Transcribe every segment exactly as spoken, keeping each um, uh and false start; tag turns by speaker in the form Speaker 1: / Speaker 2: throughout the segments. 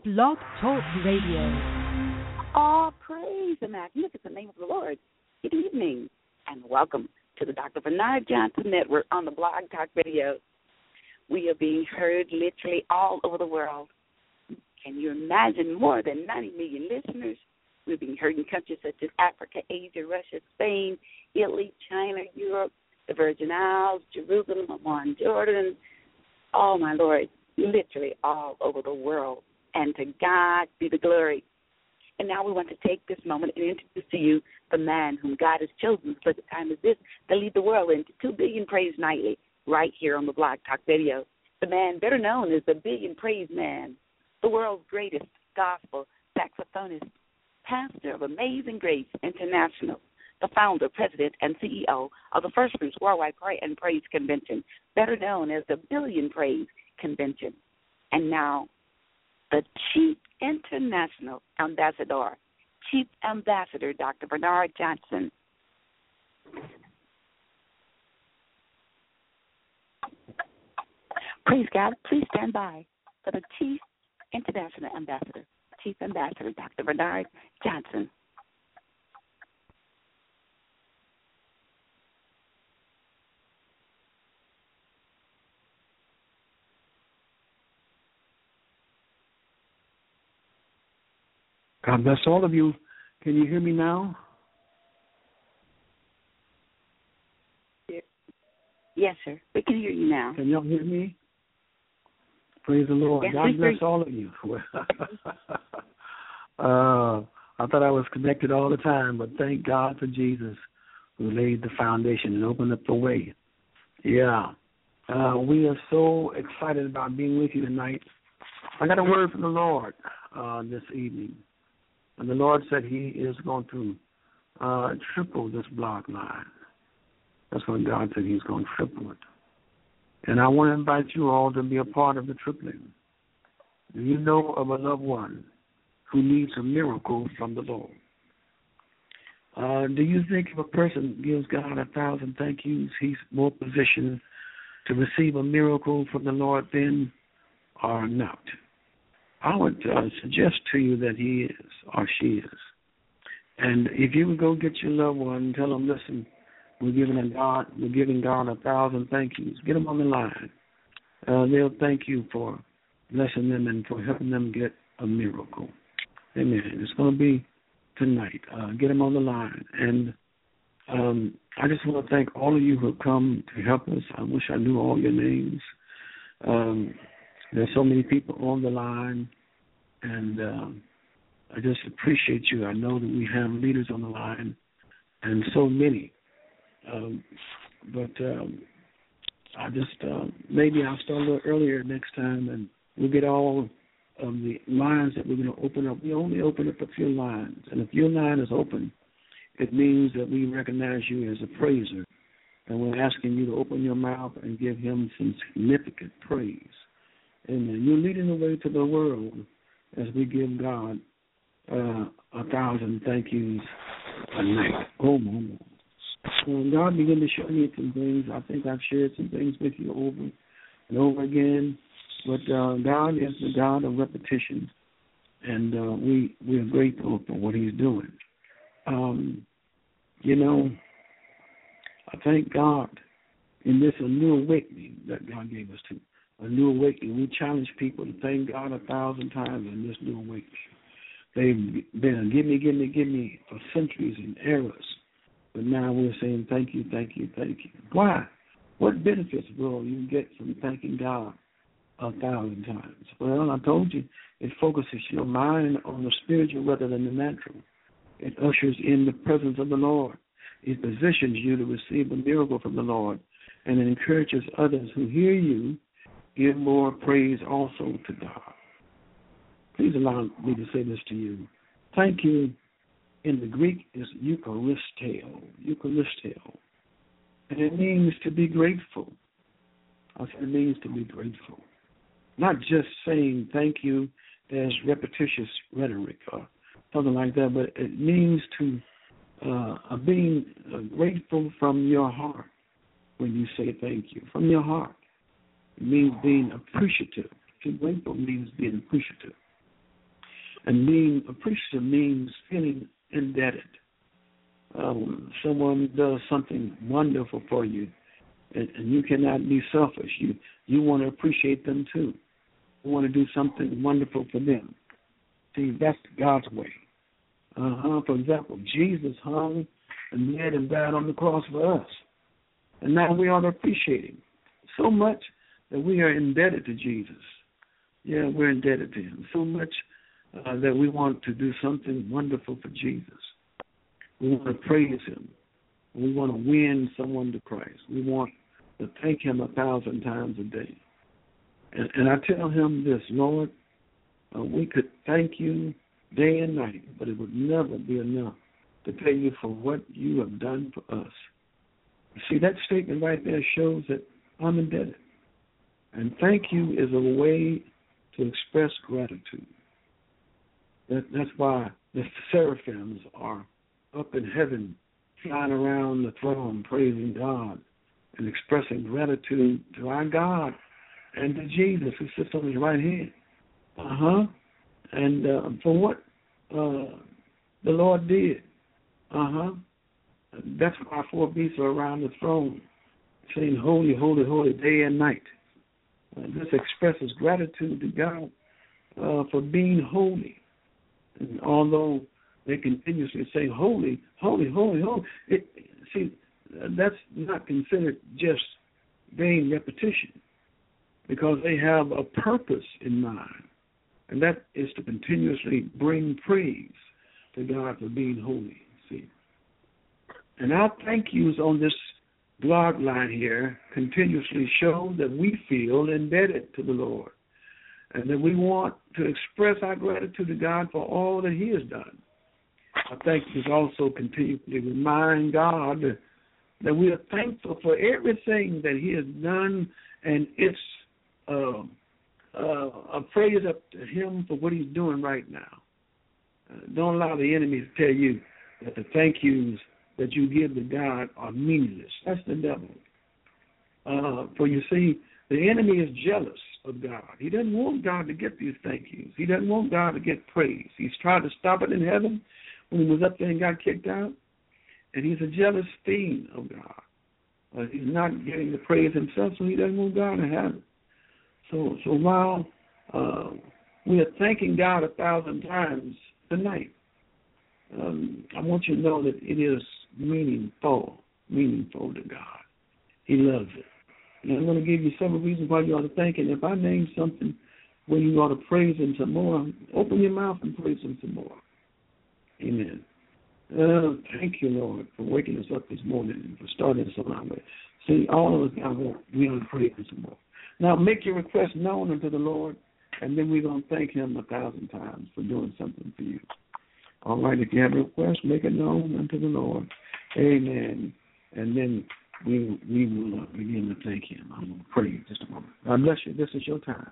Speaker 1: Blog Talk Radio.
Speaker 2: All praise the magnificent name of the Lord. Good evening, and welcome to the Doctor Bernard Johnson Network on the Blog Talk Radio. We are being heard literally all over the world. Can you imagine more than ninety million listeners? We're being heard in countries such as Africa, Asia, Russia, Spain, Italy, China, Europe, the Virgin Isles, Jerusalem, Amman, Jordan. Oh, my Lord, literally all over the world. And to God be the glory. And now we want to take this moment and introduce to you the man whom God has chosen for the time as this to lead the world into two billion praise nightly right here on the Blog Talk Radio. The man better known as the Billion Praise Man, the world's greatest gospel saxophonist, pastor of Amazing Grace International, the founder, president, and C E O of the First Fruits Worldwide Prayer and Praise Convention, better known as the Billion Praise Convention. And now, the Chief International Ambassador, Chief Ambassador Doctor Bernard Johnson. Praise God. Please stand by for the Chief International Ambassador, Chief Ambassador Doctor Bernard Johnson.
Speaker 3: God bless all of you. Can you hear me now?
Speaker 2: Yes, sir. We can hear you now.
Speaker 3: Can y'all hear me? Praise the Lord.
Speaker 2: Yes,
Speaker 3: God bless all of you. uh, I thought I was connected all the time, but thank God for Jesus who laid the foundation and opened up the way. Yeah. Uh, we are so excited about being with you tonight. I got a word from the Lord uh, this evening. And the Lord said he is going to uh, triple this block line. That's what God said. He's going to triple it. And I want to invite you all to be a part of the tripling. Do you know of a loved one who needs a miracle from the Lord? Uh, do you think if a person gives God a thousand thank yous, he's more positioned to receive a miracle from the Lord then or not? I would uh, suggest to you that he is or she is. And if you would go get your loved one and tell them, listen, we're giving a God, we're giving God a thousand thank yous. Get them on the line. Uh, they'll thank you for blessing them and for helping them get a miracle. Amen. It's going to be tonight. Uh, get them on the line. And um, I just want to thank all of you who have come to help us. I wish I knew all your names. Um, There's so many people on the line, and um, I just appreciate you. I know that we have leaders on the line, and so many. Um, but um, I just, uh, maybe I'll start a little earlier next time, and we'll get all of the lines that we're going to open up. We only open up a few lines, and if your line is open, it means that we recognize you as a praiser, and we're asking you to open your mouth and give him some significant praise. Amen. You're leading the way to the world as we give God uh, a thousand thank yous a night. Oh, my God. And God began to show me some things. I think I've shared some things with you over and over again. But uh, God is the God of repetition, and uh, we, we are grateful for what he's doing. Um, you know, I thank God in this a new awakening that God gave us to. A new awakening. We challenge people to thank God a thousand times in this new awakening. They've been give me, give me, give me for centuries and eras. But now we're saying thank you, thank you, thank you. Why? What benefits will you get from thanking God a thousand times? Well, I told you, it focuses your mind on the spiritual rather than the natural. It ushers in the presence of the Lord. It positions you to receive a miracle from the Lord, and it encourages others who hear you give more praise also to God. Please allow me to say this to you. Thank you in the Greek is Eucharisteo. Eucharisteo. And it means to be grateful. I said it means to be grateful. Not just saying thank you as repetitious rhetoric or something like that, but it means to uh, being uh, grateful from your heart when you say thank you, from your heart. It means being appreciative. To be grateful means being appreciative. And being appreciative means feeling indebted. Um, someone does something wonderful for you, and, and you cannot be selfish. You you want to appreciate them too. You want to do something wonderful for them. See, that's God's way. Uh-huh. For example, Jesus hung and bled and died on the cross for us. And now we ought to appreciate him so much that we are indebted to Jesus. Yeah, we're indebted to him so much uh, that we want to do something wonderful for Jesus. We want to praise him. We want to win someone to Christ. We want to thank him a thousand times a day. And, and I tell him this, Lord, uh, we could thank you day and night, but it would never be enough to pay you for what you have done for us. See, that statement right there shows that I'm indebted. And thank you is a way to express gratitude. That, that's why the seraphims are up in heaven, flying around the throne, praising God and expressing gratitude to our God and to Jesus, who sits on his right hand. Uh-huh. And uh, for what uh, the Lord did. Uh-huh. That's why four beasts are around the throne, saying, holy, holy, holy, day and night. Uh, this expresses gratitude to God uh, for being holy. And although they continuously say, holy, holy, holy, holy, it, see, that's not considered just vain repetition, because they have a purpose in mind, and that is to continuously bring praise to God for being holy, see. And our thank yous on this blog line here continuously show that we feel indebted to the Lord, and that we want to express our gratitude to God for all that he has done. Our thank yous also continually remind God that we are thankful for everything that he has done, and it's uh, uh, a praise up to him for what he's doing right now. Uh, don't allow the enemy to tell you that the thank yous that you give to God are meaningless. That's the devil. Uh, for you see, the enemy is jealous of God. He doesn't want God to get these thank yous. He doesn't want God to get praise. He's tried to stop it in heaven when he was up there and got kicked out. And he's a jealous fiend of God. Uh, he's not getting the praise himself, so he doesn't want God to have it. So, so while uh, we are thanking God a thousand times tonight, um, I want you to know that it is meaningful, meaningful to God. He loves it. And I'm going to give you several reasons why you ought to thank him. If I name something where you ought to praise him some more, open your mouth and praise him some more. Amen. Uh, thank you, Lord, for waking us up this morning and for starting us on our way. See, all of us got to we ought to praise him some more. Now, make your request known unto the Lord, and then we're going to thank him a thousand times for doing something for you. All right, if you have a request, make it known unto the Lord. Amen. And then we we will uh, begin to thank him. I'm going to pray in just a moment. God bless you. This is your time.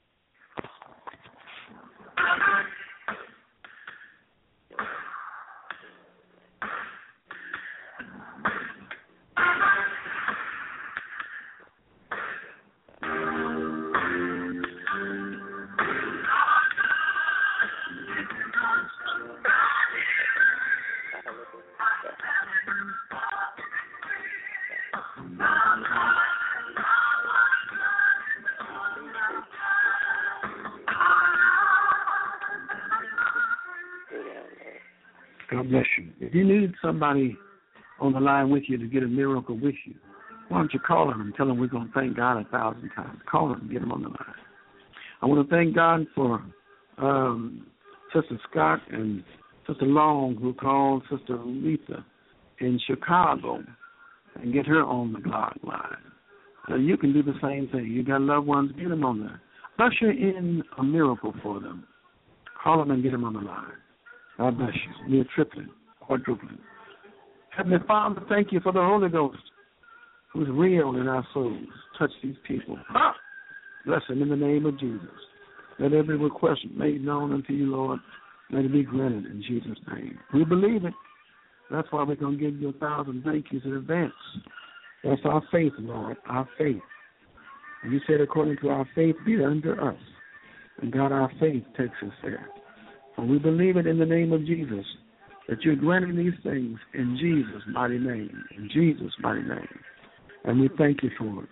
Speaker 3: God bless you. If you need somebody on the line with you to get a miracle with you, why don't you call them and tell them we're going to thank God a thousand times. Call them and get them on the line. I want to thank God for um, Sister Scott and Sister Long, who called Sister Lisa in Chicago, and get her on the blog line. So you can do the same thing. You got loved ones, get them on there. Usher in a miracle for them. Call them and get them on the line. God bless you. Be a tripling, quadrupling. Heavenly Father, thank you for the Holy Ghost, who's real in our souls. Touch these people. Ah! Bless them in the name of Jesus. Let every request made known unto you, Lord, let it be granted in Jesus' name. We believe it. That's why we're going to give you a thousand thank yous in advance. That's our faith, Lord, our faith. And you said according to our faith, be it unto us. And God, our faith takes us there. And we believe it in the name of Jesus, that you're granting these things in Jesus' mighty name, in Jesus' mighty name. And we thank you for it,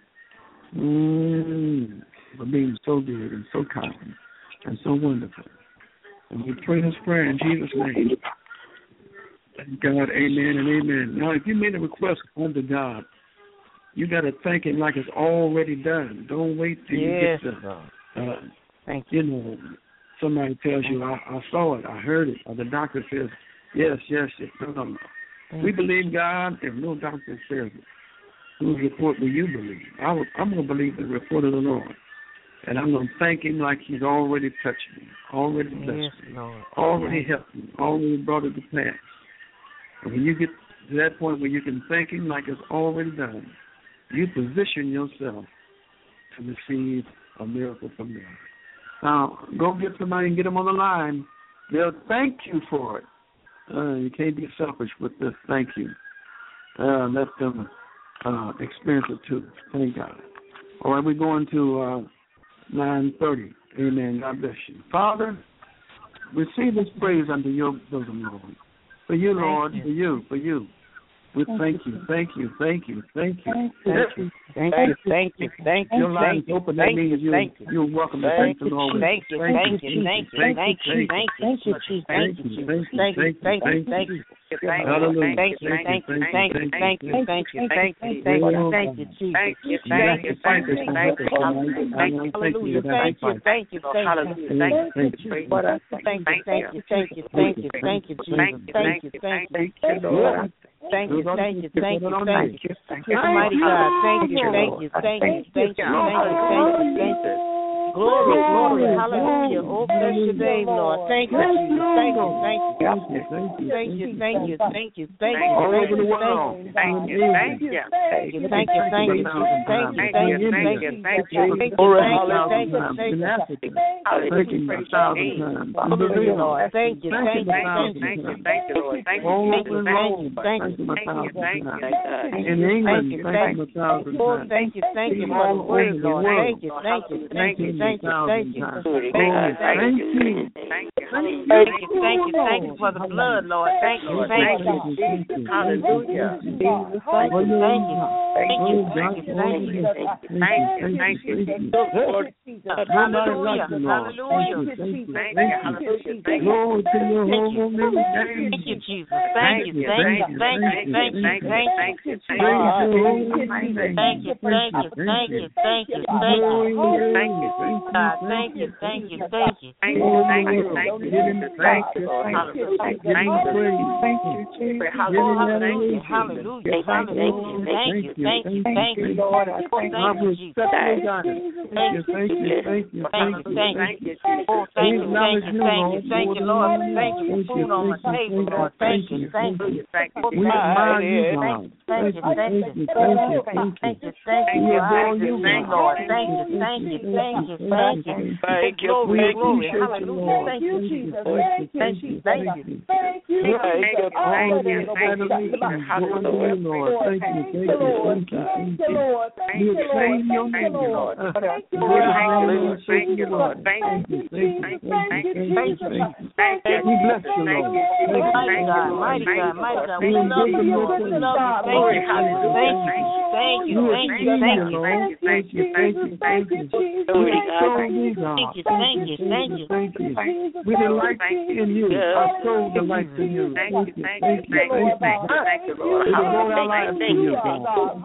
Speaker 3: mm, for being so good and so kind and so wonderful. And we pray this prayer in Jesus' name. Thank God, amen and amen. Now, if you made a request unto God, you got to thank him like it's already done. Don't wait till
Speaker 4: yes,
Speaker 3: you get the, uh,
Speaker 4: thank you.
Speaker 3: you know, somebody tells you, I, I saw it, I heard it, or the doctor says, yes, yes, yes. No, no, no. We believe God if no doctor says it. Whose report will you believe? I will, I'm going to believe the report of the Lord. And I'm going to thank him like he's already touched me, already blessed
Speaker 4: yes,
Speaker 3: me,
Speaker 4: Lord.
Speaker 3: already helped me, already brought it to pass. And when you get to that point where you can thank him like it's already done, you position yourself to receive a miracle from God. Now, go get somebody and get them on the line. They'll thank you for it. Uh, you can't be selfish with this thank you. Uh, let them uh, experience it too. Thank God. All right, we're going to uh, nine thirty. Amen. God bless you. Father, receive this praise unto your bosom, Lord. For you, Lord, for you, for you. We thank you, thank you, thank you, thank you,
Speaker 4: thank you, thank you, thank you, thank you,
Speaker 3: your line is open. That means you, you're welcome to thank the Lord.
Speaker 4: Thank you, thank you, thank you, thank you, thank you, thank you, thank you, thank you, thank you, thank you.
Speaker 3: Hallelujah.
Speaker 4: Thank you, thank you, thank you, thank you, thank you, thank you, thank you, thank you, Jesus.
Speaker 2: Thank you, thank you, thank you, thank you,
Speaker 4: hallelujah, thank you, thank you, thank you, thank you, thank you, thank you, thank you, thank you, thank you, thank you, Jesus, thank you, thank you, Lord. Thank you, thank you, thank you, thank you. Almighty God, thank you, thank you, thank you, thank you, thank you, thank you, thank you. Glory, glory, hallelujah. Oh, bless your name, Lord. Thank you, Jesus. Thank you, thank you. Thank you, thank you, thank you, thank you.
Speaker 3: All over the world.
Speaker 2: Thank you, thank you.
Speaker 4: Thank you, thank you, thank you, thank you, thank you, thank you, thank you, thank you, thank you, thank you, thank you.
Speaker 3: Thank you a thousand times.
Speaker 4: Hallelujah, Lord. Thank you, thank you, thank you,
Speaker 2: thank you, thank you, Lord. Thank you,
Speaker 3: All
Speaker 4: thank you, thank you, thank you,
Speaker 3: a thousand
Speaker 2: thank you,
Speaker 3: times. In England, thank you a thousand
Speaker 4: oh,
Speaker 3: times.
Speaker 4: thank you, thank you for the word, Lord. Thank you, thank you, thank you, thank you, thank you.
Speaker 3: Oh, thank you.
Speaker 2: thank you,
Speaker 4: Thank you, thank you, thank you for the blood, Lord. Thank you, thank you.
Speaker 2: Hallelujah.
Speaker 4: Thank you, thank you, thank you, thank you, thank you, thank you.
Speaker 2: Thank you, thank you.
Speaker 4: Hallelujah, hallelujah.
Speaker 2: Thank you, hallelujah. Thank you.
Speaker 3: Glory to your holy name.
Speaker 4: Thank you, Jesus. Thank you, thank you, thank you, thank you, thank you, thank you.
Speaker 2: Thank
Speaker 3: Praise your holy name.
Speaker 4: Thank you, thank you, thank you, thank you, thank you.
Speaker 2: Thank you.
Speaker 4: God, thank you, thank you, thank you.
Speaker 2: Thank you, thank you, thank you, thank you, Lord. Hallelujah. Thank you, thank you,
Speaker 4: Hallelujah, hallelujah, hallelujah. Thank you, thank you, thank you, Lord. Thank you, Jesus.
Speaker 3: Thank you, thank you, thank you,
Speaker 4: Thank
Speaker 3: thank
Speaker 4: you,
Speaker 3: you.
Speaker 4: thank you. Oh, thank you, thank you, thank you, thank you, Lord. Thank you for food on my table, Lord. Thank you, thank you.
Speaker 3: We admire you, God.
Speaker 4: Thank you, thank you, thank you, thank you, thank you.
Speaker 3: We adore you,
Speaker 4: Lord. Thank you, thank you, thank you, thank you. Thank you, glory, glory, hallelujah. Thank you, Jesus. Thank you, thank you.
Speaker 2: Thank you. Thank you. Thank you. Thank you.
Speaker 3: Hallelujah, Lord. Thank you, thank you, thank you, thank you. We acclaim your name, Lord.
Speaker 2: Thank you, Lord. Thank you, Lord. Thank you.
Speaker 3: Thank you, thank you, thank you, thank you.
Speaker 2: Thank you.
Speaker 3: We bless you, Lord.
Speaker 4: Mighty God, mighty God, mighty God. We love you, Lord. We love you. Thank you, thank you, thank you, thank you, thank you.
Speaker 3: Thank you, thank you, thank you. We extol you, God.
Speaker 4: Thank you, thank you, thank you.
Speaker 3: Thank you. We delight in you. Our soul delights in you.
Speaker 2: Thank you, thank you, thank you, thank you, thank you, Lord.
Speaker 3: We devote our lives to you, God.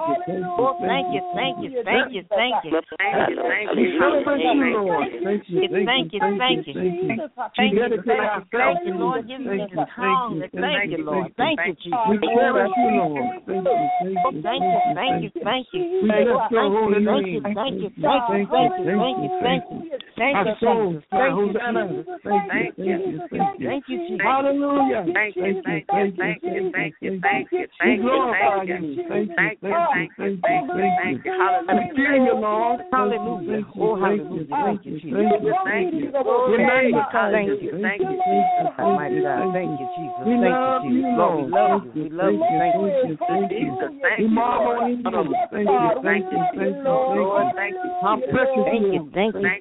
Speaker 4: Oh, thank you, thank you, thank you, thank you.
Speaker 2: Thank you, thank
Speaker 3: We
Speaker 2: you.
Speaker 3: celebrate you, Lord. Thank you,
Speaker 4: Thank you, thank you,
Speaker 3: thank you.
Speaker 4: thank you,
Speaker 3: dedicate ourselves
Speaker 4: thank
Speaker 3: to
Speaker 4: you,
Speaker 3: you.
Speaker 4: Lord. Give me
Speaker 3: Thank
Speaker 4: the
Speaker 3: you,
Speaker 4: tongue.
Speaker 3: thank you,
Speaker 4: Thank you, Lord. Thank you, Jesus.
Speaker 3: We cherish you, Lord. Thank you, thank you,
Speaker 4: Thank you, thank you, thank you.
Speaker 3: We bless your holy
Speaker 4: Thank you,
Speaker 3: name.
Speaker 4: thank you, thank you, thank you, thank you, thank you. Thank you,
Speaker 3: Our souls,
Speaker 4: Jesus. Thank you,
Speaker 3: Hosanna.
Speaker 4: Jesus.
Speaker 3: Thank you, thank you, thank you.
Speaker 4: Thank you, Jesus.
Speaker 3: Hallelujah.
Speaker 2: Thank you, thank you, thank you, thank you, thank you,
Speaker 3: We
Speaker 2: thank you,
Speaker 3: glorify
Speaker 2: thank
Speaker 3: you.
Speaker 2: you.
Speaker 3: Thank you,
Speaker 2: Thank
Speaker 3: thank
Speaker 2: you,
Speaker 3: you,
Speaker 2: thank you,
Speaker 3: thank
Speaker 2: thank
Speaker 3: you,
Speaker 2: you,
Speaker 3: thank
Speaker 2: thank
Speaker 3: you.
Speaker 2: you. Hallelujah.
Speaker 3: I fear you, Lord.
Speaker 4: Hallelujah. Oh, hallelujah. Thank you, Jesus.
Speaker 3: Thank you, thank you. We magnify
Speaker 4: Thank
Speaker 3: you.
Speaker 4: you,
Speaker 3: Thank you,
Speaker 4: Almighty God. Thank you, Jesus.
Speaker 3: We
Speaker 4: Thank
Speaker 3: love
Speaker 4: you,
Speaker 3: you,
Speaker 4: Jesus.
Speaker 3: Lord.
Speaker 4: We love you. We love you. Thank you.
Speaker 3: Thank you, thank you.
Speaker 2: Jesus, thank
Speaker 3: We
Speaker 2: you,
Speaker 3: marvel
Speaker 2: Lord.
Speaker 3: in you. Thank you, thank you, thank you, thank
Speaker 2: Lord,
Speaker 3: you.
Speaker 2: thank you.
Speaker 3: How precious
Speaker 4: Thank
Speaker 3: you
Speaker 4: you,
Speaker 3: are.
Speaker 4: thank you, thank you,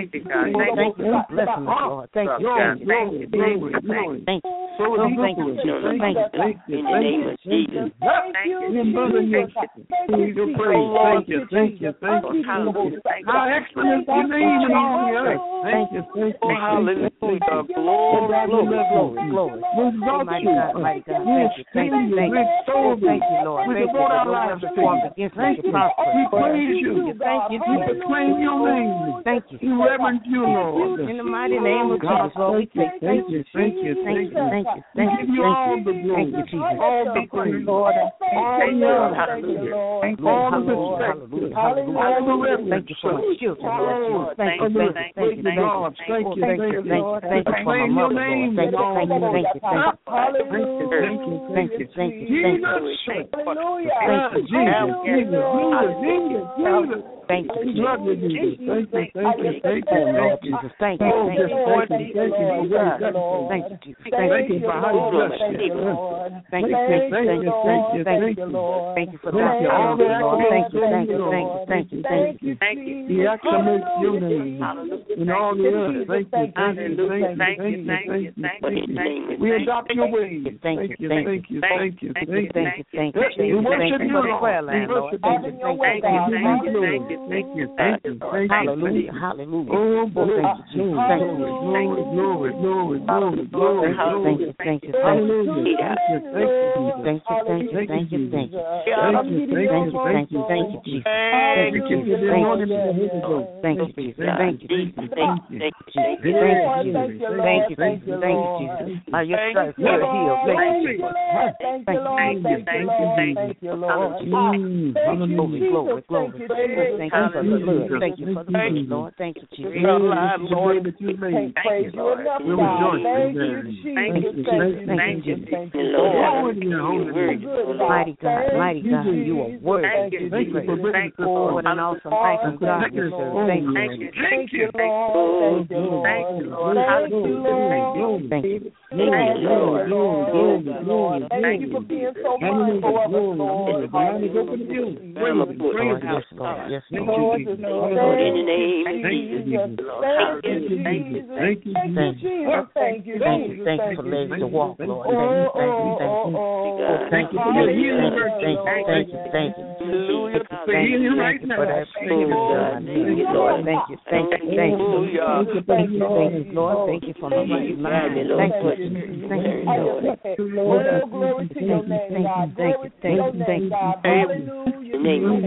Speaker 4: Thank you, God. Thank you for blessing us, Lord. Thank you, God. Thank you, thank you, thank you. Thank you. So thank you, Jesus. Thank you, thank you, in the name of Jesus. Thank you, thank you, thank you, thank you, thank you, thank you.
Speaker 3: How excellent is your name in all the earth. Thank you, thank you,
Speaker 4: hallelujah, glory, glory, glory, glory. Mighty God, mighty God, thank you, thank you, thank you. Oh, thank you, Lord. Thank you for the lives formed against us to prosper.
Speaker 3: We praise you.
Speaker 4: Thank you,
Speaker 3: we proclaim your name.
Speaker 4: Thank you.
Speaker 3: We reverence you, Lord.
Speaker 4: In the mighty name of Jesus, Lord, we take
Speaker 3: thank you, thank you, thank you, thank you, thank you, all the glory,
Speaker 4: thank you, Jesus,
Speaker 3: all the praise, Lord, all the honor, hallelujah, all the respect, all the reverence.
Speaker 4: Thank you for my children, Lord. Thank you, thank you, thank you,
Speaker 3: thank you, thank you, thank you,
Speaker 4: thank you for my mother, Lord. Thank you, thank you, thank you, thank you, thank you, thank you, thank you, thank you,
Speaker 3: hallelujah, Jesus, Jesus, Jesus, Jesus.
Speaker 4: Thank you, Jesus.
Speaker 3: Love you, Jesus. Thank you, thank you, thank you,
Speaker 4: Lord Jesus. Thank you, thank you,
Speaker 3: Lord. Thank you, thank you,
Speaker 4: thank you, Jesus.
Speaker 3: Thank you for how you bless you.
Speaker 4: Thank you, thank you, thank you, thank you, thank you, Lord. Thank you for Doctor Andrew, Lord. Thank you, thank you, thank you, thank you, thank you,
Speaker 3: thank you. He acclamates your name in all the earth. Thank you, thank you, thank you, thank you, thank you. We adopt your ways. Thank you, thank you, thank you, thank you, thank you, thank you. We worship you, Lord. We worship you. Thank you, thank you. Thank you, thank you, thank you.
Speaker 4: Hallelujah, hallelujah.
Speaker 3: Oh, glory,
Speaker 4: thank you, Jesus. Thank you,
Speaker 3: glory, glory, glory, glory, glory.
Speaker 4: Thank you, thank you, thank you.
Speaker 3: Hallelujah.
Speaker 4: Thank you, thank you, thank you, thank you.
Speaker 3: Thank you, thank you,
Speaker 4: Thank you, thank you, Jesus.
Speaker 3: Thank you,
Speaker 4: thank you, thank you, Jesus. Thank you, Jesus. Thank you, thank you, Jesus. Thank you, thank you, thank you, thank you, Jesus. By your stripes we are healed. Thank you, Jesus.
Speaker 2: Thank you, Lord. Thank you, Lord. Thank you, Lord.
Speaker 4: Glory, glory, glory. Thank you for the blood. Thank you for the blood, Lord. Thank you, Jesus.
Speaker 3: Lord, that you made.
Speaker 2: Praise you enough,
Speaker 3: we
Speaker 2: God.
Speaker 3: rejoice.
Speaker 2: Thank you, Jesus.
Speaker 4: Thank you,
Speaker 2: Thank you, Lord.
Speaker 4: Mighty God, mighty God, you are worthy to be praised. Oh, what an awesome, awesome God you serve. Thank you.
Speaker 2: Thank you, Lord. Thank you, Lord. Thank you, Lord. Thank you, Lord.
Speaker 4: Thank you.
Speaker 2: Thank you, Lord. Lord. Thank you for being so mindful of us, Lord. Hallelujah.
Speaker 4: Yes, Lord. Yes, Lord.
Speaker 2: In the name of Jesus. Thank you, Jesus. Thank you, Jesus. Thank you, Jesus.
Speaker 4: Thank you for legs to walk, Lord. Thank you, thank you, thank you. Thank you for your healing. Thank you, thank you, thank you.
Speaker 3: Hallelujah.
Speaker 4: Thank you, thank you for that food, God. Thank you, Lord. Thank you, thank you, thank you. Thank you, thank you, Lord. Thank you for my right mind. Thank you, thank you, Lord.
Speaker 2: Oh, glory to your name, God.
Speaker 4: Thank you, thank you, thank you.
Speaker 2: Hallelujah.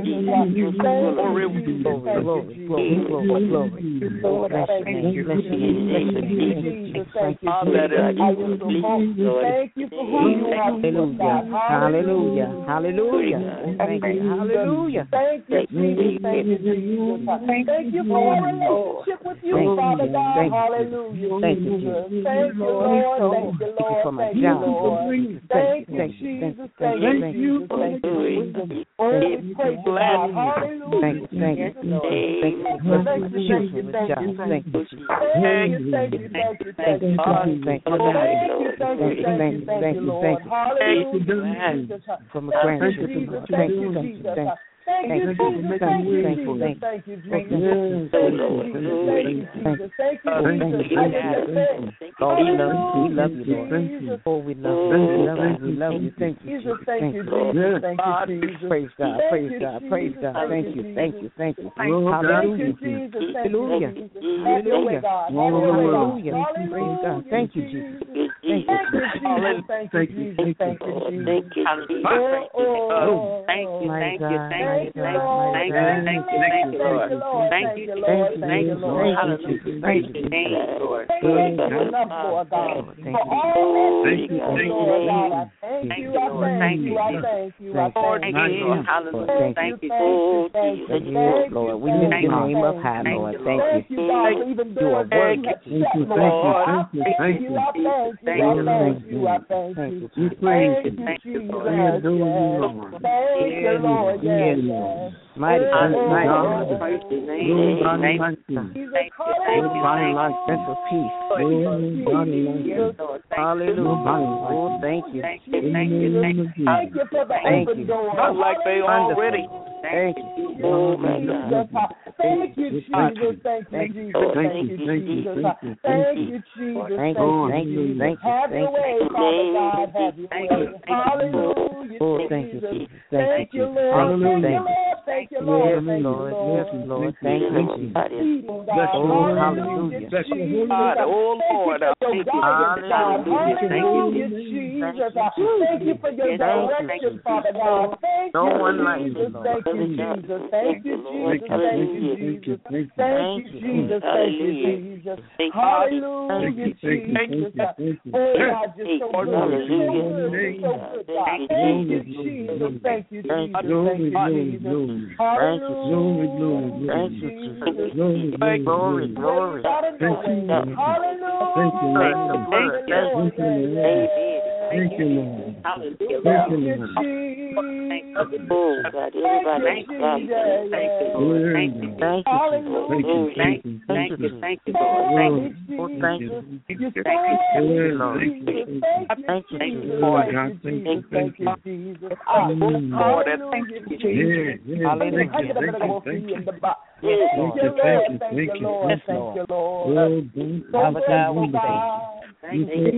Speaker 2: Glory,
Speaker 4: glory, glory, glory, glory.
Speaker 2: Lord,
Speaker 4: bless your name, bless your name, bless your name.
Speaker 2: Thank you, thank you for who you are.
Speaker 4: Hallelujah, hallelujah, thank you, hallelujah.
Speaker 2: Thank you, Jesus. Thank you, Jesus. Thank you for a relationship with you, Father God. Hallelujah.
Speaker 4: Thank you, Jesus.
Speaker 2: Thank you, Lord. Thank you, Lord. Thank you, Lord. Thank you, Jesus. Thank you, Jesus. Thank you, Jesus. Oh, we praise you, God. Hallelujah.
Speaker 4: Thank you, thank you, thank you for blessing my children with jobs. Thank you, Jesus.
Speaker 2: Thank you, thank you, thank you, thank you,
Speaker 4: thank you, thank you,
Speaker 2: thank you, thank you, thank you, Lord. Hallelujah.
Speaker 4: From a grandchildren, Lord. Thank you, thank you, thank you.
Speaker 2: Thank you, Jesus. Thank you, Jesus. Thank you, Jesus. Thank you, Jesus. Thank you, Jesus. Thank you, Jesus.
Speaker 4: Lord, we love you. We love you, Lord. Oh, we love you. We love you. We love you. Thank you, Jesus.
Speaker 2: Thank you, Jesus. Thank you, Jesus.
Speaker 4: Praise God. Praise God. Praise God. Thank you. Thank you. Thank you. Hallelujah. Hallelujah. Hallelujah. Hallelujah. Praise God. Thank you, Jesus. Thank you, Jesus.
Speaker 2: Thank you, Jesus. Thank you, Jesus.
Speaker 5: Thank you.
Speaker 2: Oh,
Speaker 5: thank you.
Speaker 2: Thank
Speaker 5: you. Thank
Speaker 2: you, Lord.
Speaker 5: Thank you. Thank you, Lord.
Speaker 2: Thank you, Lord. Thank you, Lord.
Speaker 5: Hallelujah. Praise your name, Lord.
Speaker 2: Thank you enough, Lord God. For all that you do, Lord God. I thank you. I thank you. I thank you. I thank you.
Speaker 5: Hallelujah.
Speaker 2: Thank you. Thank you. Thank you.
Speaker 4: Lord, we lift your name up high, Lord. Thank you.
Speaker 2: Thank you, God, for even doing what you have set, Lord. I thank you. I thank you. I thank you. I thank you.
Speaker 3: We praise you.
Speaker 2: Thank you, Jesus.
Speaker 3: We adore you, Lord.
Speaker 2: Thank you, Lord. Yes.
Speaker 4: Mighty God, mighty
Speaker 3: God. Nobody like you. Nobody like
Speaker 4: Prince of Peace.
Speaker 3: Nobody like you.
Speaker 4: Hallelujah. Oh, thank you.
Speaker 2: Thank you. Thank you. Thank you for the open door.
Speaker 5: Not like they already.
Speaker 4: Thank you.
Speaker 5: Oh, my God.
Speaker 4: Thank you, Jesus. Thank you, Jesus. Thank you, Jesus. Thank you, Jesus. Thank you, thank you, thank you. Have your way, Father God. Have your way. Hallelujah, Jesus. Thank you, Lord. Thank you, Lord. Thank you, Lord. Yes, Lord. Thank you, Jesus. Oh, hallelujah.
Speaker 5: Oh, Lord.
Speaker 4: Thank you, hallelujah, Jesus. Thank you for your direction, Father God. Thank you, Jesus. Thank you, Jesus. Thank you, Jesus. Thank you, Jesus. Thank you, Jesus. Thank you, Jesus. Hallelujah, Jesus. Oh, God, you're so good. You're so good, God. Thank you, Jesus. Thank you, Jesus. Thank you, Jesus. Hallelujah. Thank you, Jesus. Glory, glory. Hallelujah.
Speaker 3: Thank you, Lord.
Speaker 2: Hallelujah.
Speaker 3: Thank you, Lord.
Speaker 5: Oh, God, everybody, thank you.
Speaker 2: Thank you, Lord. Thank you.
Speaker 3: Thank you.
Speaker 2: Thank you. Thank you. Thank you, Lord. Thank you.
Speaker 4: Thank you.
Speaker 2: Thank you,
Speaker 4: Lord.
Speaker 2: Thank you.
Speaker 4: Thank you,
Speaker 3: Lord.
Speaker 4: Thank you, Thank you, Jesus.
Speaker 2: Lord, thank you, Jesus.
Speaker 4: Hallelujah.
Speaker 3: Thank you.
Speaker 4: Thank you,
Speaker 3: Yes,
Speaker 4: Lord.
Speaker 3: Lord.
Speaker 4: Thank you, Lord. Thank you,
Speaker 3: Oh,
Speaker 4: Lord.
Speaker 3: Father God, we
Speaker 2: Thank you.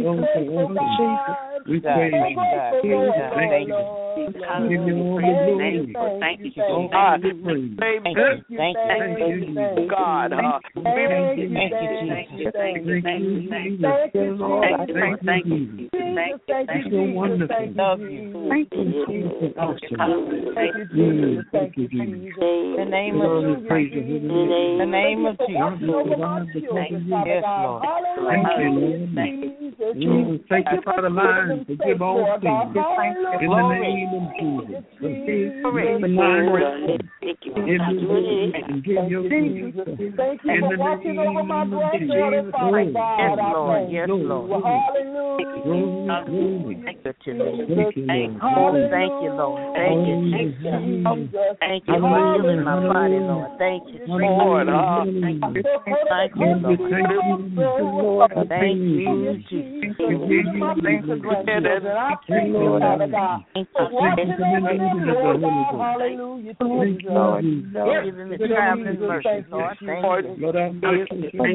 Speaker 3: We praise you.
Speaker 4: Thank you.
Speaker 3: Thank you.
Speaker 2: Hallelujah.
Speaker 3: Give you all the glory.
Speaker 2: Thank you,
Speaker 3: All
Speaker 2: God.
Speaker 3: the praise.
Speaker 4: Thank you. Thank you.
Speaker 3: Thank you.
Speaker 5: God, huh?
Speaker 4: Thank you.
Speaker 2: Thank you, thank you, thank you, thank you.
Speaker 3: Thank you, Lord.
Speaker 2: Thank you, thank you, thank you, thank
Speaker 3: You're so wonderful.
Speaker 4: Love you.
Speaker 2: Thank you.
Speaker 3: Awesome.
Speaker 4: Thank you, Jesus. Thank you, Jesus. The name of
Speaker 3: Lord, we praise you.
Speaker 4: The name of Jesus. Yes, Lord.
Speaker 3: Thank you, Lord. Mm, Thank you for the mind to give all things. In the name of Jesus. Give the mind rest. Give you and give your
Speaker 4: Jesus. Thank you
Speaker 3: in
Speaker 4: for
Speaker 3: the
Speaker 4: watching
Speaker 3: name
Speaker 4: over my
Speaker 3: of
Speaker 4: granddaughter,
Speaker 3: Jesus.
Speaker 4: Father God.
Speaker 3: Yes,
Speaker 4: Lord.
Speaker 3: Yes, Lord.
Speaker 4: Hallelujah.
Speaker 3: Glory,
Speaker 4: Thank
Speaker 3: Thank
Speaker 4: you,
Speaker 3: you,
Speaker 4: Lord.
Speaker 3: Lord.
Speaker 4: Thank you, Lord. Thank you, Jesus. Thank you for healing my body, Lord. Thank you,
Speaker 5: Lord, huh?
Speaker 4: Thank you,
Speaker 3: Thank you,
Speaker 4: Lord.
Speaker 3: Lord.
Speaker 4: Thank you, Jesus. My grandchildren, I thank you, Father God, for watching over them, Lord God. Hallelujah, Jesus.
Speaker 3: Lord,
Speaker 4: Give him the traveling mercy, Lord. Thank you.
Speaker 3: Lord, I thank you for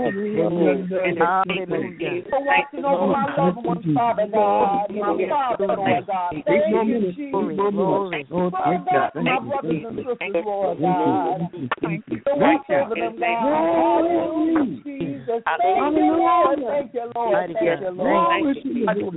Speaker 4: Hallelujah. For watching over my loved ones, Father God, my father, Lord God. Thank you, Jesus. Glory.
Speaker 3: Oh, thank God.
Speaker 4: My brothers and sisters, Lord God. Thank you. For watching over them, God. Hallelujah, Jesus. Thank you, Lord. Thank you, Lord. Thank you, Lord. Thank you. Thank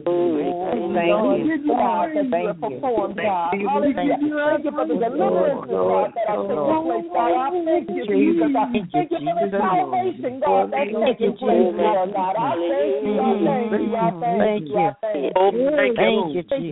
Speaker 4: you, God, that you have performed, God. Hallelujah. Thank you for the deliverance, God, that has taken place, God. I thank you, Jesus. I thank you for the salvation, God, that's taking place, Lord God. I thank you. I thank you. I thank you. I thank you. Thank you, Jesus.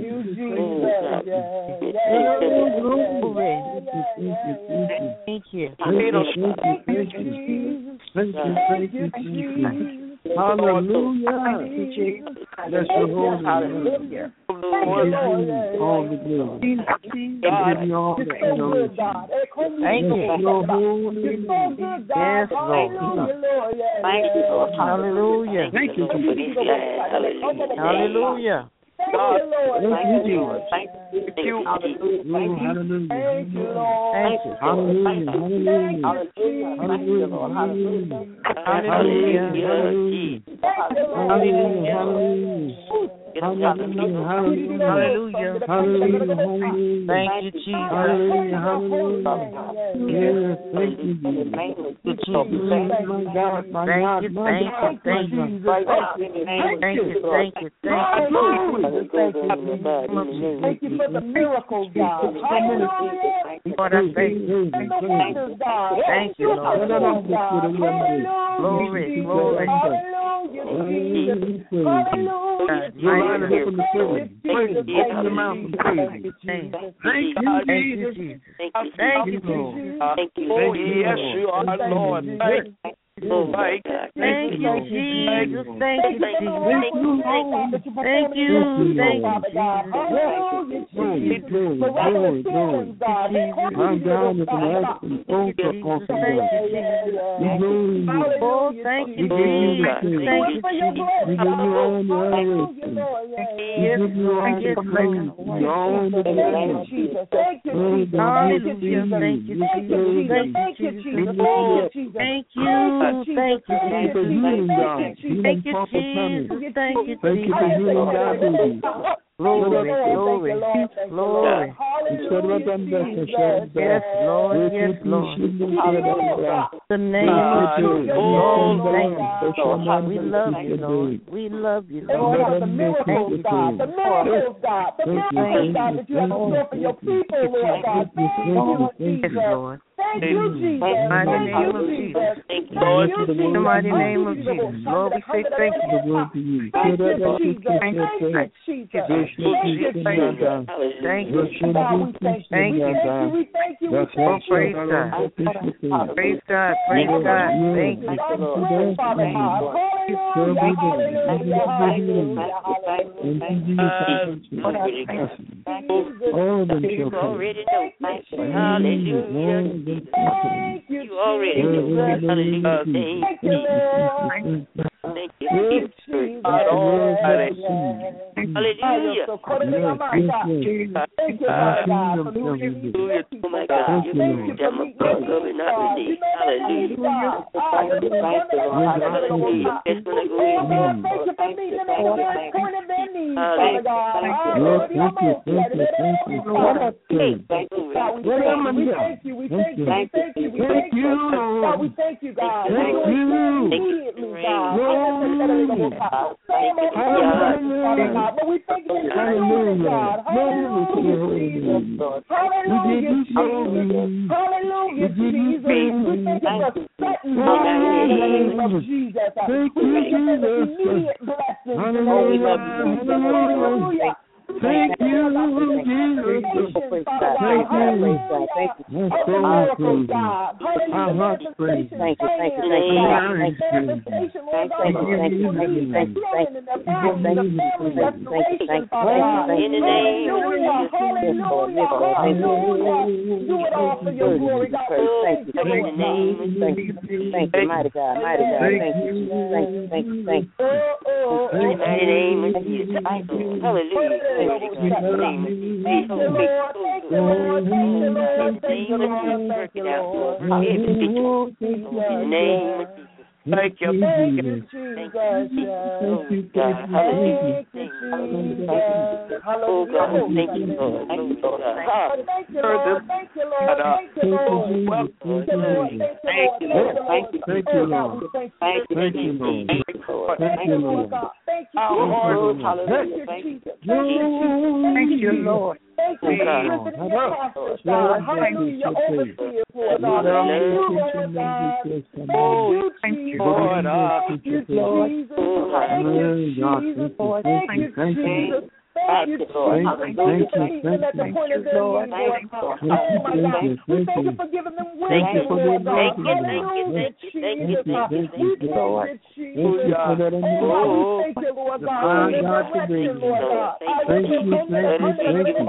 Speaker 4: Thank you. Thank you, Jesus.
Speaker 3: Thank you, thank you, Jesus. Hallelujah. Bless your holy name. All the glory. Give you all the honor.
Speaker 4: Thank you.
Speaker 3: Your holy name.
Speaker 4: Yes, Lord.
Speaker 2: Thank you, Lord.
Speaker 4: Hallelujah.
Speaker 3: Thank you.
Speaker 4: Hallelujah.
Speaker 5: God,
Speaker 3: Thank you, Lord.
Speaker 2: Thank you.
Speaker 3: Hallelujah. Hallelujah.
Speaker 4: Thank you, Lord.
Speaker 3: Thank you. Hallelujah. Hallelujah. Hallelujah.
Speaker 4: Hallelujah.
Speaker 3: Hallelujah. Hallelujah. Hallelujah. Hallelujah, hallelujah,
Speaker 4: Hallelujah.
Speaker 3: hallelujah.
Speaker 4: Thank you, Jesus.
Speaker 3: Hallelujah, hallelujah. Yes, thank you, Jesus.
Speaker 4: Thank you, Jesus.
Speaker 3: My God, my
Speaker 4: Thank
Speaker 3: God,
Speaker 4: you,
Speaker 3: my
Speaker 4: thank
Speaker 3: God,
Speaker 4: you, thank
Speaker 3: my
Speaker 4: you.
Speaker 3: God.
Speaker 4: Thank you, thank you, thank you.
Speaker 5: Thank you.
Speaker 4: Thank you for the miracles, God. Hallelujah. Lord, I thank you. And the wonders, God. Thank you, Lord. Hallelujah. Glory, glory. Hallelujah, Jesus. Hallelujah.
Speaker 3: Your line is open to praise. Praise. Open your mouth and praise.
Speaker 4: Thank
Speaker 3: Thank you, Jesus.
Speaker 4: you, Jesus. Thank you, Jesus.
Speaker 5: Oh, yes, you are, Lord. Thank you. Oh, my God.
Speaker 4: Thank you, Jesus. Thank you, Jesus. Thank you, thank you, thank you, Jesus.
Speaker 3: Glory, glory, glory. My God is an awesome, awesome, awesome God.
Speaker 4: Oh, thank you, Jesus. Thank you, Jesus.
Speaker 3: We give you all the adoration. We give you all the praise. All the glory.
Speaker 6: Thank you, Jesus.
Speaker 4: Hallelujah. Thank you, Jesus.
Speaker 6: Thank you, Jesus.
Speaker 4: Thank you. Thank you,
Speaker 3: Thank you for healing, God.
Speaker 4: thank you, Jesus. Thank you,
Speaker 3: Thank you for healing diabetes.
Speaker 4: Glory, glory, glory. Yes, Lord, yes, Lord. The name of Jesus. Oh, thank you. We love you, Lord. We love you, Lord.
Speaker 6: The miracles, God. The miracles, God. The miracles, God, that you have to do for your people, Lord God. Thank you, Jesus.
Speaker 4: Lord.
Speaker 6: Thank you, Jesus.
Speaker 4: In the mighty name of Jesus.
Speaker 5: Thank you, Lord.
Speaker 4: In the mighty name of Jesus. Lord, we say thank you.
Speaker 6: Thank you, Jesus. Thank you, Jesus. Thank you, Jesus.
Speaker 4: Thank you. Thank you.
Speaker 6: God, we thank you.
Speaker 4: Thank
Speaker 6: We
Speaker 4: you.
Speaker 6: thank you. We thank you. We
Speaker 4: Oh,
Speaker 6: thank you.
Speaker 4: praise God. Praise God. Praise God. Thank you.
Speaker 6: Father God. Hallelujah. Hallelujah. Hallelujah.
Speaker 3: All of them
Speaker 5: You
Speaker 3: shall come.
Speaker 5: already know. Hallelujah.
Speaker 6: Thank you.
Speaker 5: You already know. Hallelujah.
Speaker 6: Thank you, Lord.
Speaker 5: Thank you.
Speaker 6: Jesus.
Speaker 5: Hallelujah.
Speaker 6: Thank you, Father God, for meeting me.
Speaker 5: Oh my God.
Speaker 6: Thank you for meeting me.
Speaker 5: Hallelujah.
Speaker 6: Hallelujah. Thank you for meeting them at the point of their needs, Father God. Hallelujah. We thank you. We thank you. We thank you. We thank you. God, we thank you, God.
Speaker 3: Thank you.
Speaker 6: Immediately, God. Hallelujah. But we thank you for doing it, God. Hallelujah, Jesus. Hallelujah, Jesus. Hallelujah, Jesus. We thank you for setting in the name of Jesus. We thank you for the immediate blessings in the name of Jesus. Hallelujah.
Speaker 3: Thank you, Jesus. Thank you.
Speaker 4: Thank you.
Speaker 3: Our soul praise you. Our hearts praise you.
Speaker 4: Thank you, thank you,
Speaker 3: Our minds praise you.
Speaker 4: thank you, thank you, thank you, thank you, thank you, thank you, thank you, thank you, thank you.
Speaker 5: In the name of Jesus.
Speaker 6: Hallelujah, hallelujah. Do it all for your glory, God.
Speaker 4: Thank you, thank you, thank you, thank you, mighty God, mighty God, thank you, thank you, thank you, thank you.
Speaker 5: In the mighty name of Jesus. Hallelujah.
Speaker 6: Thank you, Lord. Thank you, Lord. Thank you, Lord. Thank you, Lord. Thank you, Lord.
Speaker 5: In the name of Jesus.
Speaker 3: Thank you,
Speaker 6: Thank you,
Speaker 3: Jesus.
Speaker 6: Jesus.
Speaker 3: Thank you,
Speaker 6: Thank you,
Speaker 3: God.
Speaker 6: Jesus.
Speaker 5: Oh God, thank you, Lord. Thank you, Lord.
Speaker 6: Thank you, Lord. Thank you, Lord. Thank you, Lord. Thank you, Lord. Thank you, Lord.
Speaker 3: Thank you,
Speaker 6: Thank
Speaker 3: Lord.
Speaker 6: you, Lord.
Speaker 3: Thank you, Lord.
Speaker 6: Thank you, Lord God. Thank you, Lord. Thank you, Jesus. Thank you, Jesus.
Speaker 4: Thank you, Lord.
Speaker 6: Thank you for strengthening your pastors, God. Hallelujah. Your overseers, Lord God. Thank you, Lord God. Thank you, Jesus. Thank you, Jesus. Thank you, Jesus. Thank you, Jesus. Thank you, Jesus. Thank you for meeting them at the point of their need, Lord God. Oh, my God. We thank you for giving them wisdom, Lord God. Hallelujah, Jesus. We thank you, Jesus. Oh, thank you, Lord God, for your direction, Lord God.
Speaker 3: Thank you, thank you, thank you.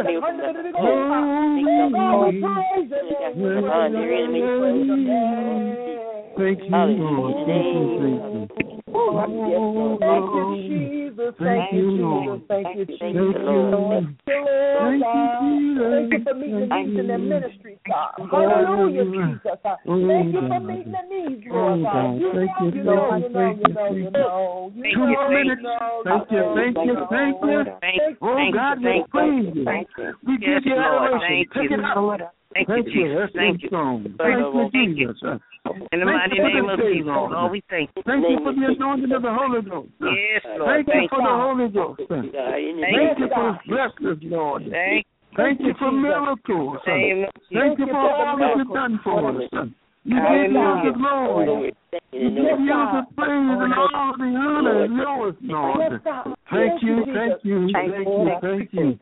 Speaker 3: Thank you, Lord. Thank you, thank you.
Speaker 6: Thank you, Jesus. Thank you, Jesus. Thank you, Jesus.
Speaker 3: Thank you, Lord.
Speaker 6: Thank you for meeting the needs in their ministries, God. Hallelujah, Jesus. Thank you for meeting the needs, Lord God. You know, you know, you know, you know, you know.
Speaker 3: Two more minutes. Thank you, thank you, thank you. Oh, God, we praise you. We give you adoration. Take it out.
Speaker 4: Thank you, Jesus. Thank you.
Speaker 3: Thank you, Jesus.
Speaker 4: In the mighty name of Jesus, Lord, we thank you.
Speaker 3: Thank you for the anointing of the Holy Ghost.
Speaker 4: Yes, Lord.
Speaker 3: Thank you for the Holy Ghost. Thank you for blessings, Lord.
Speaker 4: Thank
Speaker 3: Thank you for miracles.
Speaker 4: you.
Speaker 3: Thank you for all that you've done for us. You give you the glory. You give you the praise and all the honor is yours, Lord.
Speaker 6: Thank you, thank you, thank you, thank you.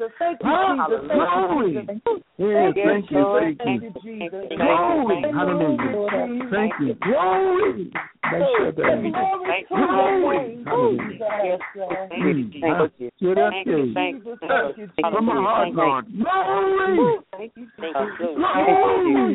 Speaker 6: Glory. Yeah, thank you, thank you. Glory. Hallelujah. Thank you. Glory. That's your baby. Glory. Hallelujah. Thank you. From my heart, Lord. Glory.
Speaker 5: Thank you.
Speaker 6: Glory.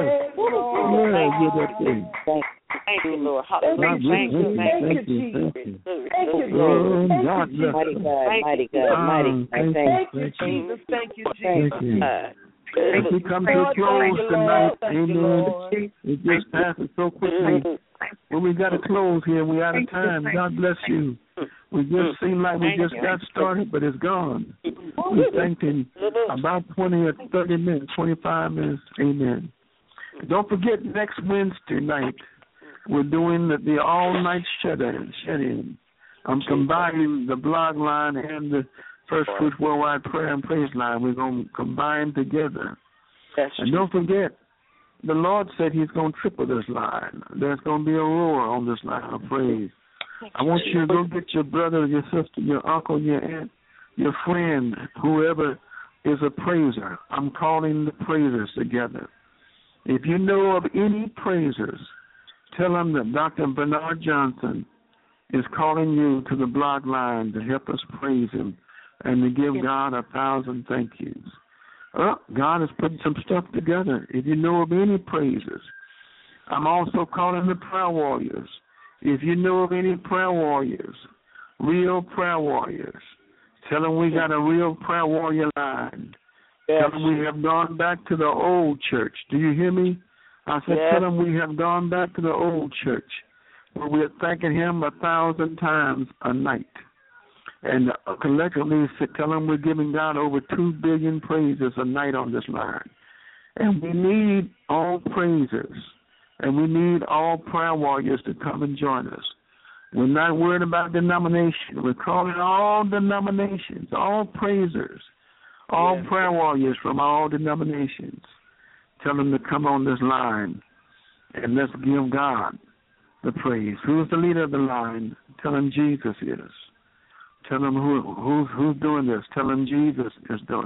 Speaker 6: Yeah, you're that thing.
Speaker 5: Thank you, Lord. Hallelujah. Thank you, thank you,
Speaker 6: thank you.
Speaker 5: Thank you,
Speaker 6: Oh, God bless
Speaker 5: mighty
Speaker 6: you.
Speaker 5: God, mighty God, mighty God.
Speaker 6: Thank
Speaker 5: you,
Speaker 6: Jesus.
Speaker 5: Thank you, Jesus.
Speaker 6: Thank you. As we come to a close tonight, amen. It just passes so quickly. When we got to close here, we out of time. God bless you. We just seem like we just got started, but it's gone. We thanked him about twenty or thirty minutes, twenty-five minutes. Amen. Don't forget, next Wednesday night, we're doing the, the all-night shut-in. Shut-in. I'm combining the blog line and the First Fruits Worldwide Prayer and Praise line. We're going to combine together.
Speaker 5: That's
Speaker 6: and don't forget, the Lord said he's going to triple this line. There's going to be a roar on this line of praise. I want you to go get your brother, your sister, your uncle, your aunt, your friend, whoever is a praiser. I'm calling the praisers together. If you know of any praisers, tell them that Doctor Bernard Johnson is calling you to the blog line to help us praise him and to give God a thousand thank yous. Oh, God is putting some stuff together. If you know of any praisers, I'm also calling the prayer warriors. If you know of any prayer warriors, real prayer warriors, tell them we got a real prayer warrior line. Yes. Tell them we have gone back to the old church. Do you hear me? I said, yes. Tell them we have gone back to the old church where we're thanking him a thousand times a night. And uh, collectively, tell them we're giving God over two billion praises a night on this line. And we need all praisers, and we need all prayer warriors to come and join us. We're not worried about denomination. We're calling all denominations, all praisers, all yes. prayer warriors from all denominations. Tell them to come on this line, and let's give God the praise. Who's the leader of the line? Tell them Jesus is. Tell them who, who's, who's doing this. Tell them Jesus is doing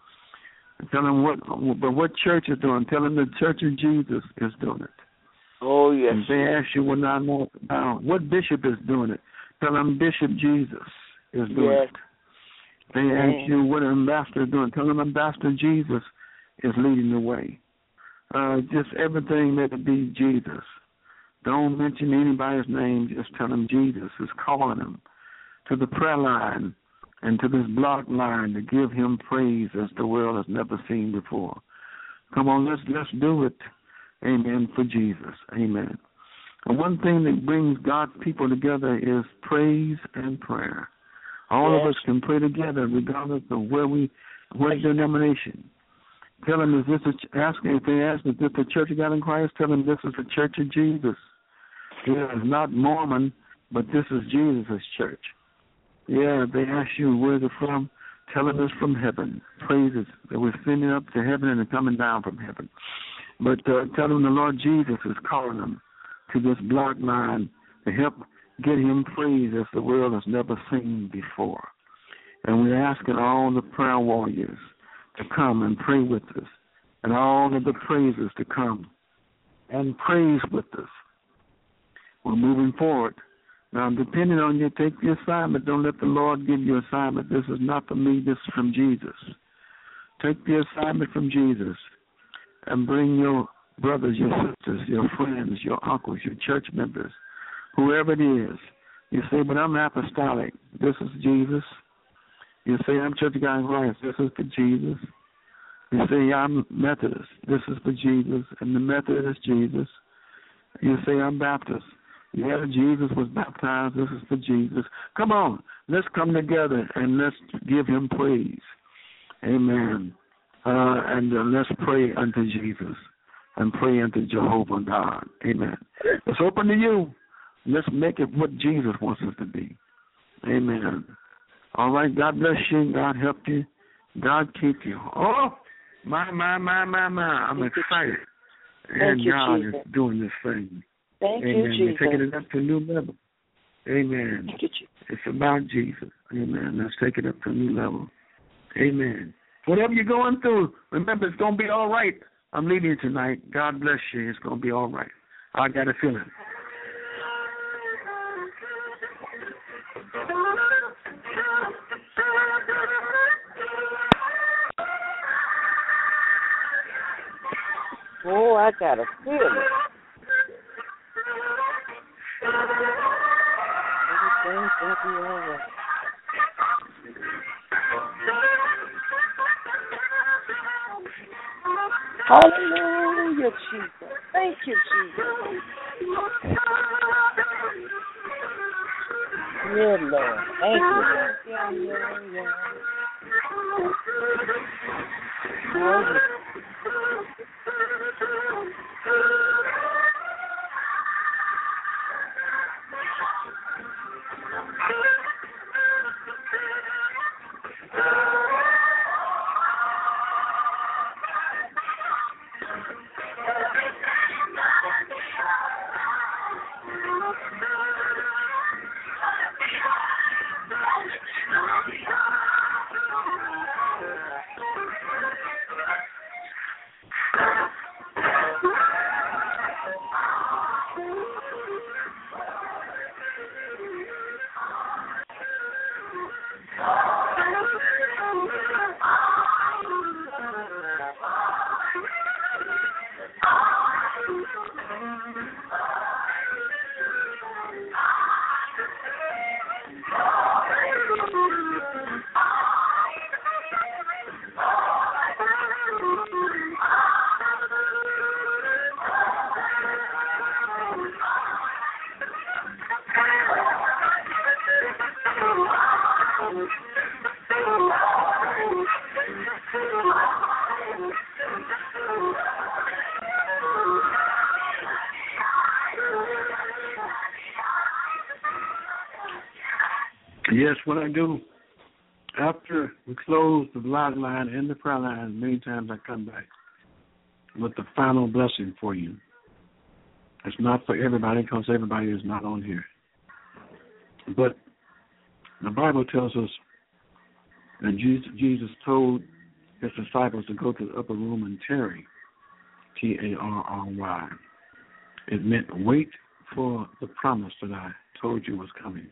Speaker 6: it. Tell them what, but what church is doing. Tell them the Church of Jesus is doing it.
Speaker 5: Oh, yes.
Speaker 6: And they ask you what I know about what bishop is doing it. Tell them Bishop Jesus is doing
Speaker 5: yes.
Speaker 6: it. They ask you what ambassador is doing. Tell them Ambassador Jesus is leading the way. Uh, just everything let it be Jesus. Don't mention anybody's name. Just tell them Jesus is calling them to the prayer line and to this block line to give him praise as the world has never seen before. Come on, let's let's do it. Amen, for Jesus. Amen. And one thing that brings God's people together is praise and prayer. All yes. of us can pray together regardless of where we, what denomination. Tell them, is this a, ask, if they ask, is this the Church of God in Christ? Tell them this is the Church of Jesus. It is not Mormon, but this is Jesus' church. Yeah, they ask you, where's it from? Tell them it's from heaven. Praises that we're sending up to heaven and coming down from heaven. But uh, tell them the Lord Jesus is calling them to this block line to help get him praise as the world has never seen before. And we're asking all the prayer warriors to come and pray with us, and all of the praisers to come and praise with us. We're moving forward. Now, depending on you, take the assignment. Don't let the Lord give you assignment. This is not from me. This is from Jesus. Take the assignment from Jesus and bring your brothers, your sisters, your friends, your uncles, your church members, whoever it is. You say, but I'm apostolic. This is Jesus. You say, I'm Church of God in Christ. This is for Jesus. You say, I'm Methodist. This is for Jesus. And the method is Jesus. You say, I'm Baptist. Yeah, Jesus was baptized. This is for Jesus. Come on. Let's come together and let's give him praise. Amen. Uh, and uh, let's pray unto Jesus and pray unto Jehovah God. Amen. It's open to you. Let's make it what Jesus wants us to be. Amen. All right. God bless you. God help you. God keep you. Oh, my, my, my, my, my. I'm excited. And God is doing this thing.
Speaker 5: Thank
Speaker 6: Amen.
Speaker 5: you, Jesus.
Speaker 6: We're taking it up to a new level. Amen.
Speaker 5: Thank you, Jesus.
Speaker 6: It's about Jesus.
Speaker 3: Amen. Let's take it up to a new level. Amen. Whatever you're going through, remember it's going to be all right. I'm leading you tonight. God bless you. It's going to be all right. I got a feeling.
Speaker 4: Oh, I got a feeling. Everything's going to be all right. Hallelujah, Jesus. Thank you, Jesus. Good Lord. Thank you. Yeah, yeah, yeah. Oh,
Speaker 3: Yes, what I do after we close the blog line and the prayer line, many times I come back with the final blessing for you. It's not for everybody because everybody is not on here. But the Bible tells us that Jesus, Jesus told his disciples to go to the upper room and tarry, T A R R Y. It meant wait for the promise that I told you was coming.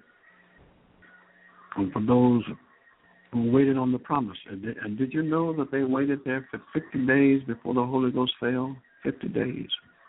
Speaker 3: And for those who waited on the promise, and did, and did you know that they waited there for fifty days before the Holy Ghost fell? fifty days.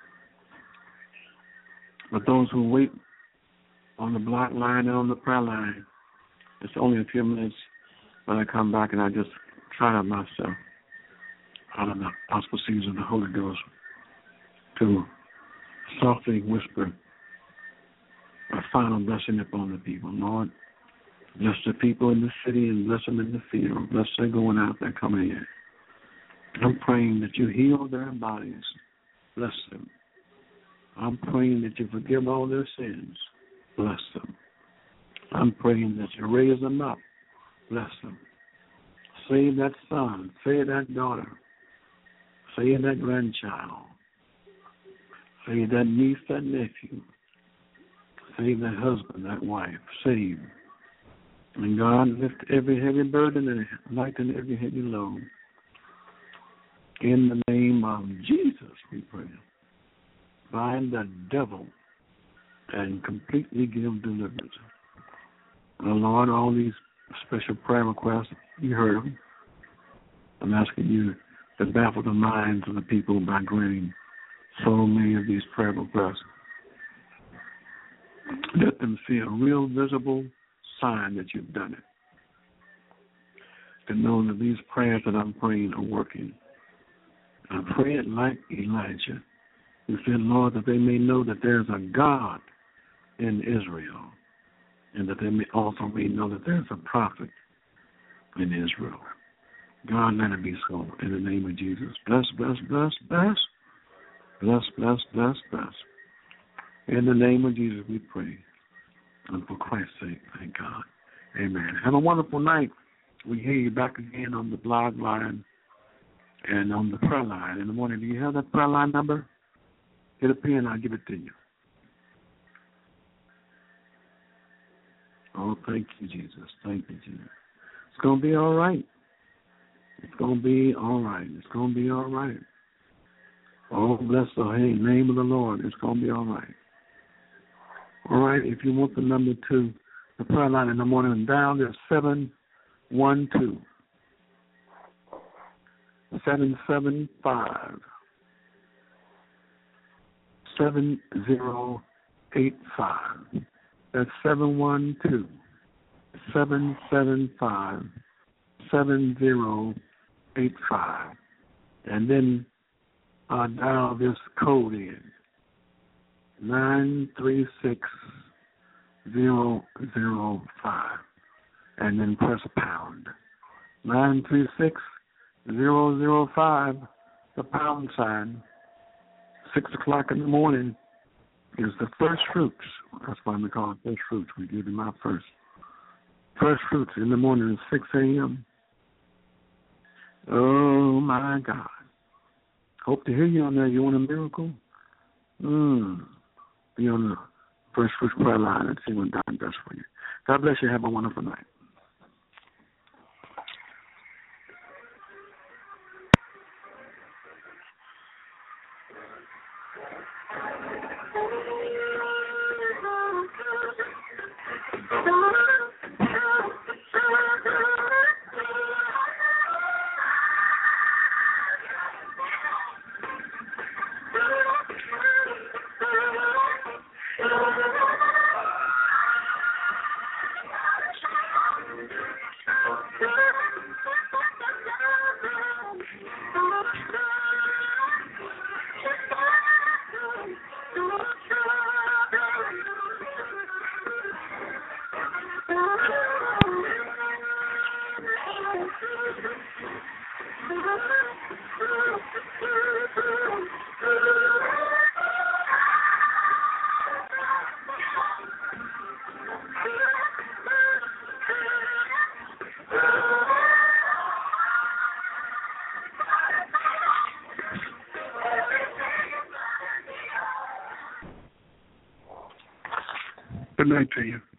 Speaker 3: But those who wait on the block line and on the prayer line, it's only a few minutes when I come back and I just try out myself out of the auspices of the Holy Ghost to softly whisper a final blessing upon the people. Lord, bless the people in the city and bless them in the field. Bless them going out there, coming in. I'm praying that you heal their bodies. Bless them. I'm praying that you forgive all their sins. Bless them. I'm praying that you raise them up. Bless them. Save that son. Save that daughter. Save that grandchild. Save that niece, that nephew. Save that husband, that wife. Save. And God, lift every heavy burden and lighten every heavy load. In the name of Jesus, we pray. Bind the devil and completely give deliverance. And Lord, all these special prayer requests, you heard them. I'm asking you to baffle the minds of the people by granting so many of these prayer requests. Let them see a real visible sign that you've done it. To know that these prayers that I'm praying are working. I pray it like Elijah, who said, Lord, that they may know that there's a God in Israel, and that they may also may know that there's a prophet in Israel. God, let it be so in the name of Jesus. Bless, bless, bless, bless. Bless, bless, bless, bless. In the name of Jesus we pray. And for Christ's sake, thank God. Amen. Have a wonderful night. We hear you back again on the blog line and on the prayer line in the morning. Do you have that prayer line number? Get a pen, I'll give it to you. Oh, thank you, Jesus. Thank you, Jesus. It's going to be all right. It's going to be all right. It's going to be all right. Oh, bless the name of the Lord. It's going to be all right. All right, if you want the number two, the prayer line in the morning, down there's seven one two, seven seven five, seven zero eight five. That's seven one two, seven seven five, seven zero eight five. And then uh, dial this code in, nine three six zero zero five, and then press pound. nine three six zero zero five, the pound sign. Six o'clock in the morning is the first fruits. That's why we call it first fruits. We give them out first. First fruits in the morning at six a.m. Oh, my God. Hope to hear you on there. You want a miracle? Hmm. Be on the First Fruits prayer line and see what God does for you. God bless you. Have a wonderful night. Good night to you.